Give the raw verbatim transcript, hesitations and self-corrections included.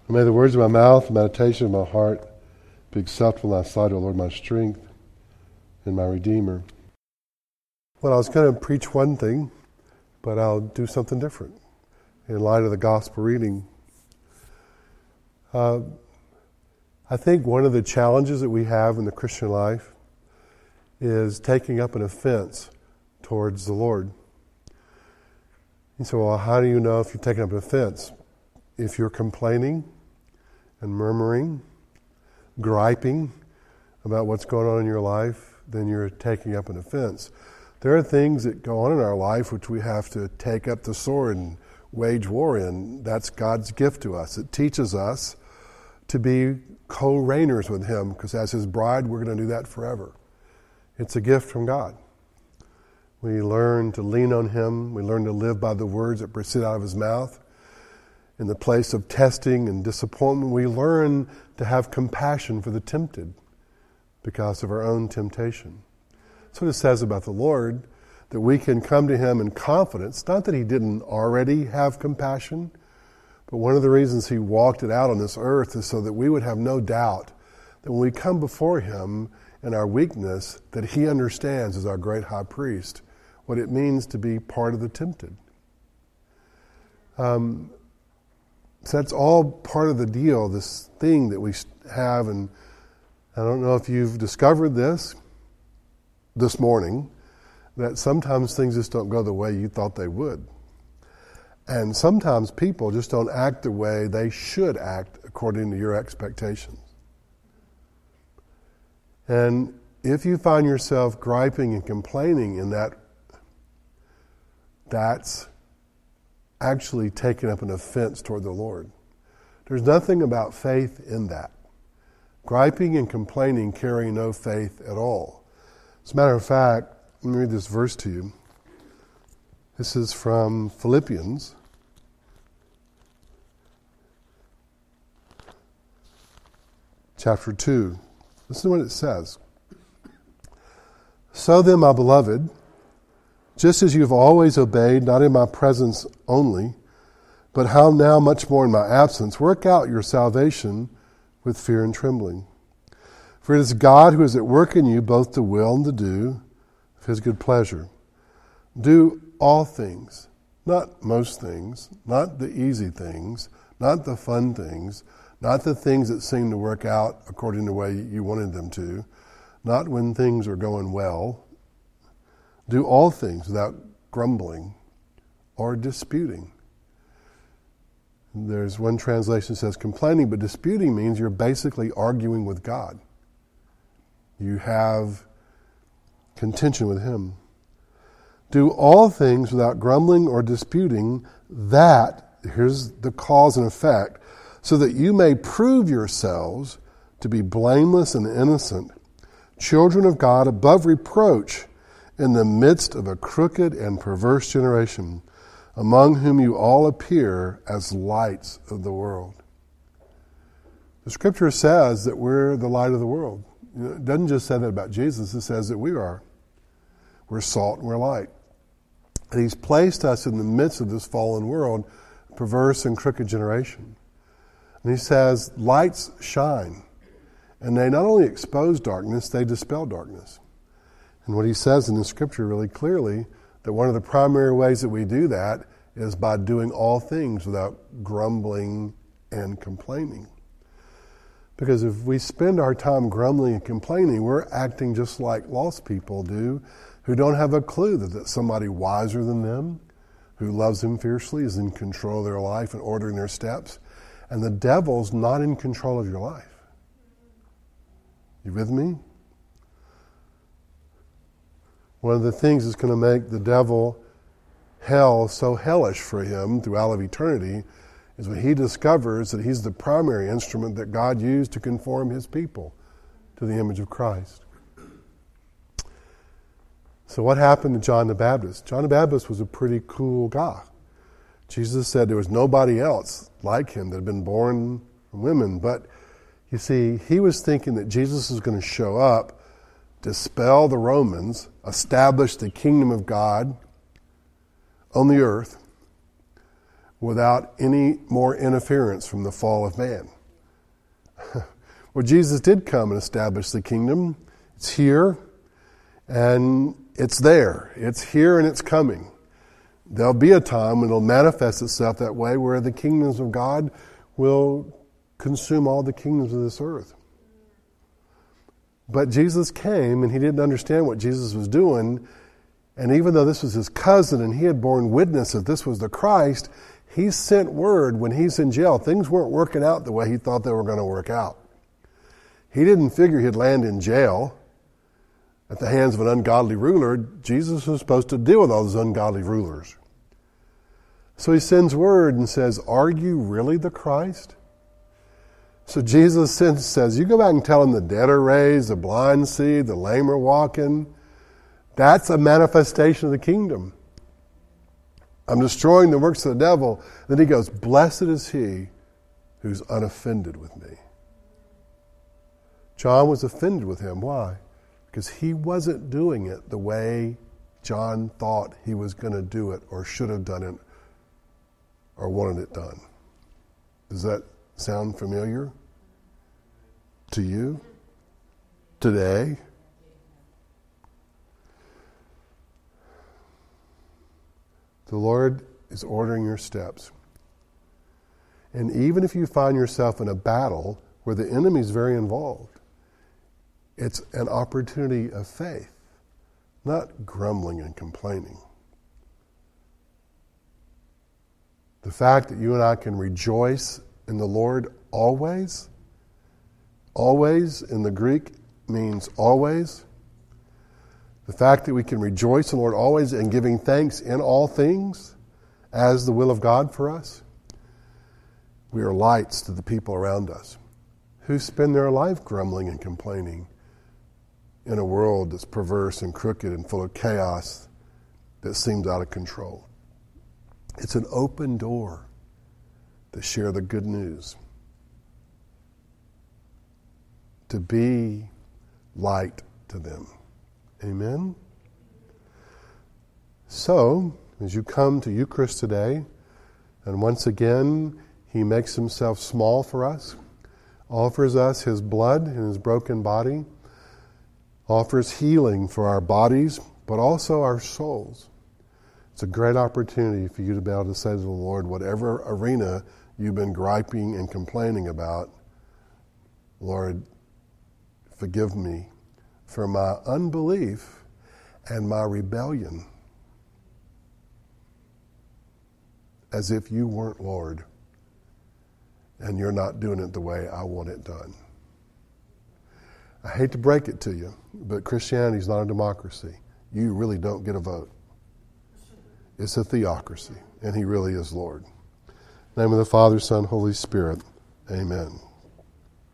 And may the words of my mouth, the meditation of my heart be acceptable in thy sight, O Lord, my strength and my Redeemer. Well, I was going to preach one thing, but I'll do something different in light of the gospel reading. Uh, I think one of the challenges that we have in the Christian life is taking up an offense towards the Lord. And so, well, how do you know if you're taking up an offense? If you're complaining and murmuring, griping about what's going on in your life, then you're taking up an offense. There are things that go on in our life which we have to take up the sword and wage war in. That's God's gift to us. It teaches us to be co-reigners with Him, because as His bride, we're going to do that forever. It's a gift from God. We learn to lean on Him. We learn to live by the words that proceed out of His mouth. In the place of testing and disappointment, we learn to have compassion for the tempted because of our own temptation. That's what it says about the Lord, that we can come to Him in confidence, not that He didn't already have compassion, but one of the reasons He walked it out on this earth is so that we would have no doubt that when we come before Him in our weakness, that He understands as our great high priest what it means to be part of the tempted. Um, so that's all part of the deal, this thing that we have, and I don't know if you've discovered this this morning, that sometimes things just don't go the way you thought they would. And sometimes people just don't act the way they should act according to your expectations. And if you find yourself griping and complaining in that, that's actually taking up an offense toward the Lord. There's nothing about faith in that. Griping and complaining carry no faith at all. As a matter of fact, let me read this verse to you. This is from Philippians. Chapter two. Listen to what it says. So then, my beloved, just as you have always obeyed, not in my presence only, but how now much more in my absence, work out your salvation with fear and trembling. For it is God who is at work in you both to will and to do of His good pleasure. Do all things, not most things, not the easy things, not the fun things, not the things that seem to work out according to the way you wanted them to, not when things are going well. Do all things without grumbling or disputing. There's one translation that says complaining, but disputing means you're basically arguing with God. You have contention with Him. Do all things without grumbling or disputing, that, here's the cause and effect, so that you may prove yourselves to be blameless and innocent, children of God above reproach, in the midst of a crooked and perverse generation, among whom you all appear as lights of the world. The Scripture says that we're the light of the world. It doesn't just say that about Jesus, it says that we are. We're salt and we're light. And He's placed us in the midst of this fallen world, perverse and crooked generation. And He says, lights shine. And they not only expose darkness, they dispel darkness. And what He says in the Scripture really clearly, that one of the primary ways that we do that is by doing all things without grumbling and complaining. Because if we spend our time grumbling and complaining, we're acting just like lost people do, who don't have a clue that, that somebody wiser than them, who loves them fiercely, is in control of their life and ordering their steps. And the devil's not in control of your life. You with me? One of the things that's going to make the devil, hell, so hellish for him throughout of eternity is when he discovers that he's the primary instrument that God used to conform His people to the image of Christ. So what happened to John the Baptist? John the Baptist was a pretty cool guy. Jesus said there was nobody else like him that had been born from women. But you see, he was thinking that Jesus was going to show up, dispel the Romans, establish the kingdom of God on the earth, without any more interference from the fall of man. Well, Jesus did come and establish the kingdom. It's here and it's there. It's here and it's coming. There'll be a time when it'll manifest itself that way where the kingdoms of God will consume all the kingdoms of this earth. But Jesus came and he didn't understand what Jesus was doing. And even though this was his cousin and he had borne witness that this was the Christ, he sent word when he's in jail. Things weren't working out the way he thought they were going to work out. He didn't figure he'd land in jail at the hands of an ungodly ruler. Jesus was supposed to deal with all those ungodly rulers. So he sends word and says, are you really the Christ? So Jesus says, you go back and tell him the dead are raised, the blind see, the lame are walking. That's a manifestation of the kingdom. I'm destroying the works of the devil. Then he goes, blessed is he who's unoffended with me. John was offended with him. Why? Because he wasn't doing it the way John thought he was going to do it or should have done it or wanted it done. Does that sound familiar to you today? The Lord is ordering your steps. And even if you find yourself in a battle where the enemy is very involved, it's an opportunity of faith, not grumbling and complaining. The fact that you and I can rejoice in the Lord always, always in the Greek means always. The fact that we can rejoice in the Lord always and giving thanks in all things as the will of God for us. We are lights to the people around us who spend their life grumbling and complaining in a world that's perverse and crooked and full of chaos that seems out of control. It's an open door to share the good news, to be light to them. Amen? So, as you come to Eucharist today, and once again, he makes himself small for us, offers us his blood and his broken body, offers healing for our bodies, but also our souls. It's a great opportunity for you to be able to say to the Lord, whatever arena you've been griping and complaining about, Lord, forgive me for my unbelief and my rebellion, as if you weren't Lord and you're not doing it the way I want it done. I hate to break it to you, but Christianity is not a democracy. You really don't get a vote. It's a theocracy, and he really is Lord. In the name of the Father, Son, Holy Spirit, amen.